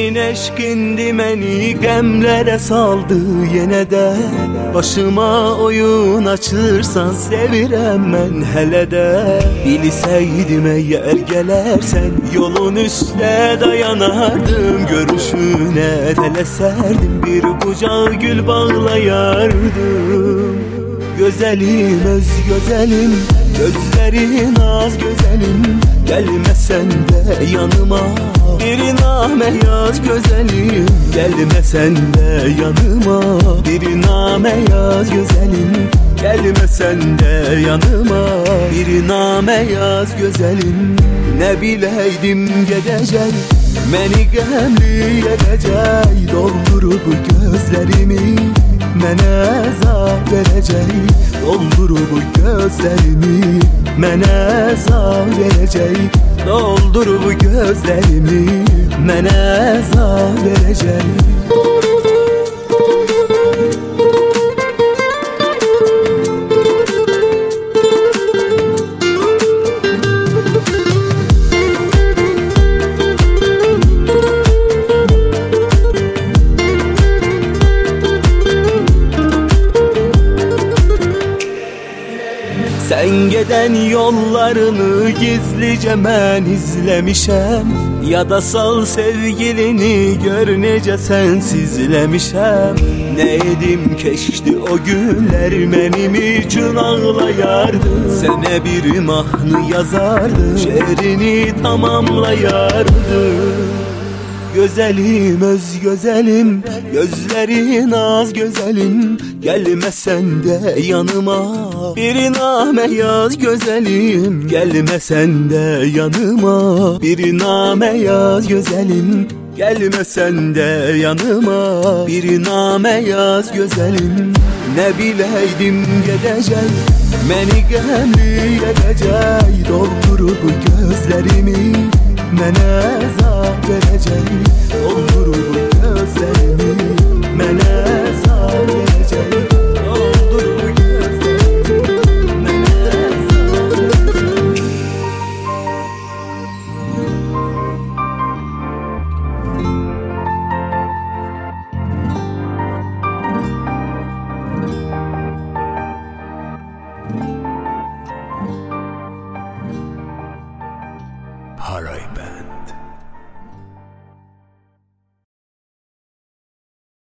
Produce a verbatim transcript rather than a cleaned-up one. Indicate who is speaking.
Speaker 1: Senin eşkindi meni gemlere saldı yine de. Başıma oyun açırsan sevirem ben hele de. Bilseydim eğer gelersen yolun üstüne dayanardım. Görüşüne teleserdim, bir kucağı gül bağlayardım. Gözelim öz gözelim, gözlerin az gözelim, gelmesen de yanıma. Bir name yaz gözelim, gelmesen de yanıma. Bir name yaz gözelim, gelmesen de yanıma. Bir name yaz gözelim. Ne bileydim gidecek, beni gemli edecek. Doldurup gözlerimi mənə zah verəcək. Doldurup gözlerimi mənə zah verəcək. Doldurup gözlerimi mənə zah verəcək. Sen geden yollarını gizlice mən izlemişem. Ya da sal sevgilini gör necə sensizlemişem. Ne edim keşti o günler benim için ağlayardı. Sene bir mahnı yazardı, şerini tamamlayardı. Gözelim öz gözelim, gözlerin az gözelim, gelmesen de yanıma. Bir name yaz gözelim, gelmesen de yanıma. Bir name yaz gözelim, gelmesen de yanıma. Bir name yaz gözelim. Ne bileydim gidecek, beni gemli edecek. Doldurup gözlerimi mənə zah verəcək. Doldurup gözlerimi mənə zah verəcək. Doldurup gözlerimi mənə zah verəcək. Haray Band.